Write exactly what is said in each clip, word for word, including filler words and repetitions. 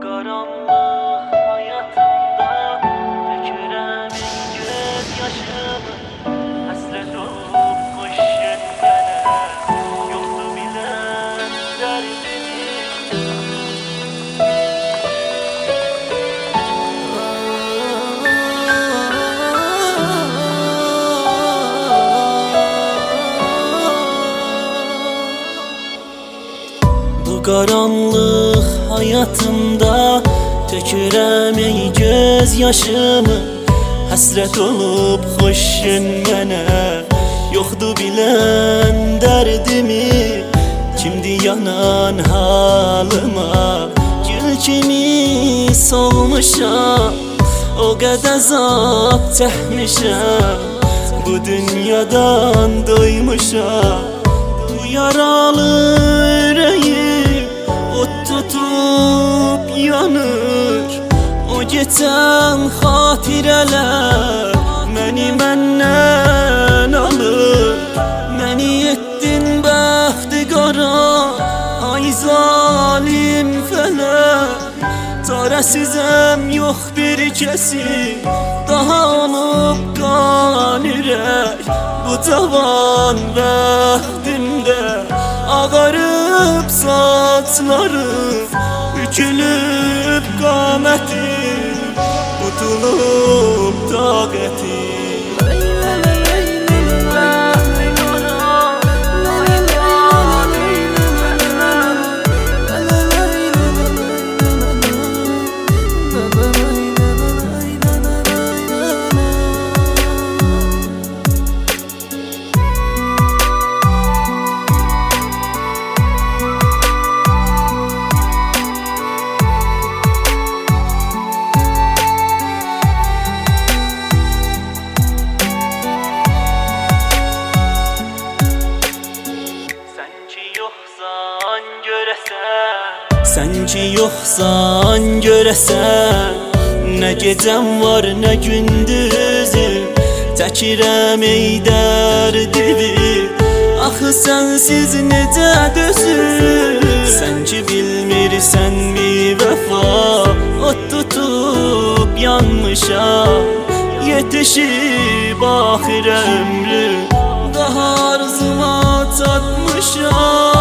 karanlık hayatımda dökürəm göz yaşımı. Hasret olup koşun gene, yoktu bilen derdimi. Bu karanlık hayatımda tökürəm ey göz yaşımı. Hasret olup hoşun gene, yoktu bilen derdimi. Kimdi yanan halıma, gül kimi solmuşam. O kadar zat çəkmişəm, bu dünyadan doymuşam. Bu yaralı yüreğim ot tutup yanır. O geçen hatireler məni məndən alır. Məni etdin bəxti qara, ay zalim fələk. Çarəsizəm, yox bir kəsi, daha olub qan ürək. Bu cavan bəxtimdə ağarıb saçlarım, bükülüb qamətim, qutulub taqətim. Sen ki yoxsan görəsən, nə gecəm var, nə gündüzüm. Çəkirəm ey dərdimi, axı sənsiz necə dözüm. Sən ki bilmirsən mi vəfa, ot tutub yanmışam. Yetişib axirə ömrüm, daha arzuma çatmışam.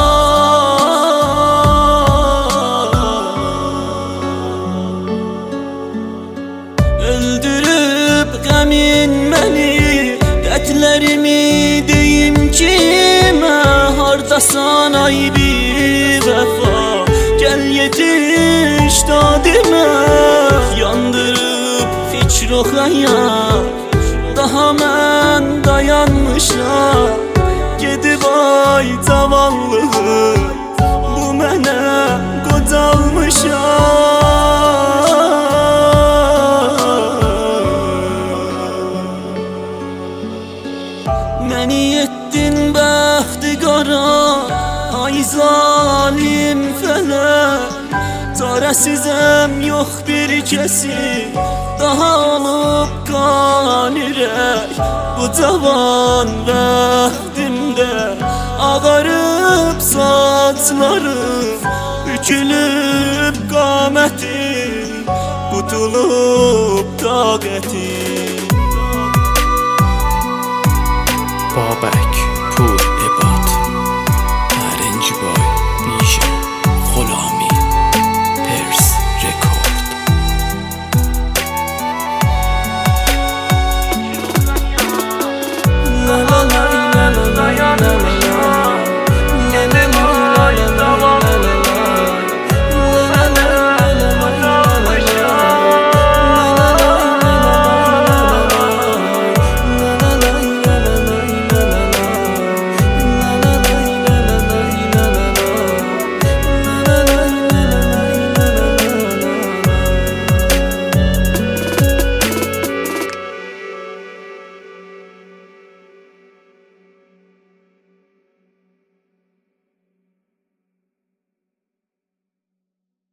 Öldürüb qəmin məni, qətlərimi deyim kimə? Hardasan ay bir vəfa, gəl yetiş dadimə. Yandırıb fikr o xəyal, daha mən dayanmışam. Gedib ay cavanlığım, bu mənə qocalmışam. Məni etdin bəxti qara, ay zalim fələk. Çarəsizəm, yox bir kəsi, daha olub qan ürək. Bu cavan bəxtimdə ağarıb saçlarım, bükülüb qamətim, qutulub taqətim. Babək